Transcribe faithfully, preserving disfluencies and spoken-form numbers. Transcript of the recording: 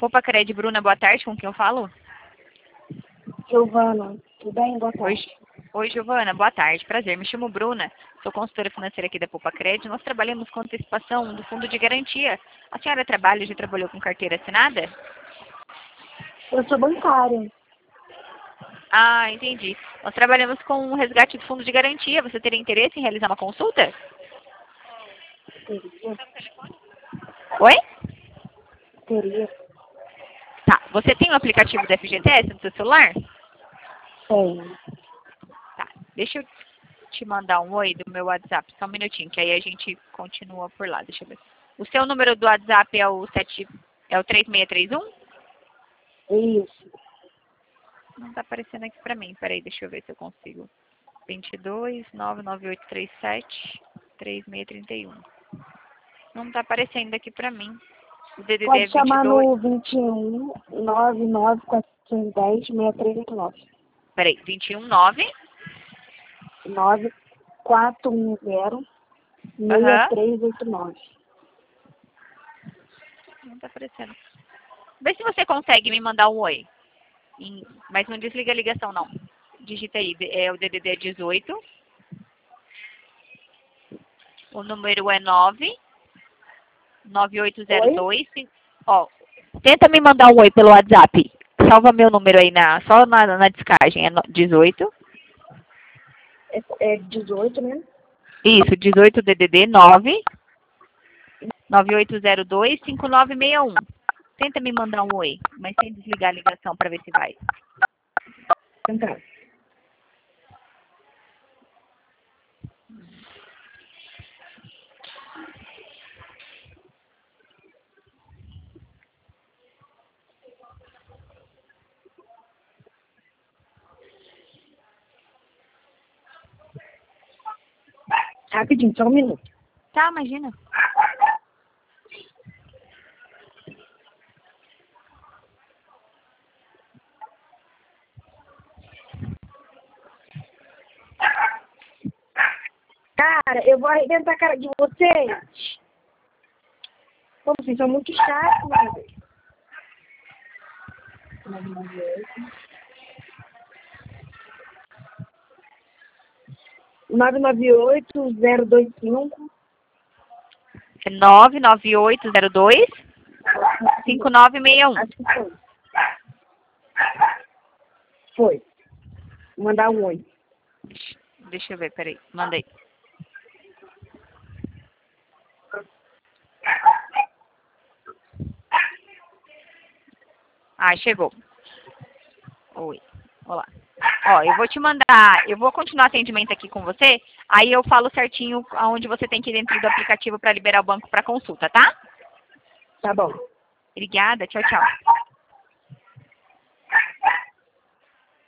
Popacred, Bruna, boa tarde, com quem eu falo? Giovana, tudo bem? Boa tarde. Oi, Oi, Giovana, boa tarde, prazer, me chamo Bruna, sou consultora financeira aqui da Popacred, nós trabalhamos com antecipação do fundo de garantia. A senhora trabalha, já trabalhou com carteira assinada? Eu sou bancária. Ah, entendi. Nós trabalhamos com o resgate do fundo de garantia, você teria interesse em realizar uma consulta? Teria. Oi? Teria. Tá, você tem o aplicativo da F G T S no seu celular? Tenho. Tá, deixa eu te mandar um oi do meu WhatsApp, só um minutinho, que aí a gente continua por lá, deixa eu ver. O seu número do WhatsApp é o, sete, é o três seis três um? Isso. Não tá aparecendo aqui pra mim, peraí, deixa eu ver se eu consigo. vinte e dois, nove nove oito três sete, três seis três um. Não tá aparecendo aqui pra mim. O D D D é Pode chamar vinte e dois... no vinte e um, nove nove quatrocentos e dez, sessenta e três oitenta e nove. Peraí, vinte e um, nove... nove quatro um zero, Aham. seis três oito nove. Não tá aparecendo. Vê se você consegue me mandar um oi. Em- Mas não desliga a ligação, não. Digita aí, é o D D D dezoito. O número é nove nove oito zero dois. Ó, tenta me mandar um oi pelo WhatsApp. Salva meu número aí na, só na, na descagem. É no- dezoito. É, é dezoito, né? Isso, dezoito D D D nove nove oito zero dois, cinco nove seis um. Tenta me mandar um oi, mas sem desligar a ligação para ver se vai. Tentar. Rapidinho, só um minuto. Tá, imagina. Cara, eu vou arrebentar a cara de vocês. Pô, vocês são muito chatos, mano. nove nove oito zero dois cinco. É nove nove oito zero dois, cinco nove seis um. Acho que foi. Foi. Vou mandar um oi. Deixa eu ver, peraí. Mandei. Ah, chegou. Oi. Olá. Ó, eu vou te mandar, eu vou continuar atendimento aqui com você, aí eu falo certinho aonde você tem que ir dentro do aplicativo para liberar o banco para consulta, tá? Tá bom. Obrigada, tchau, tchau.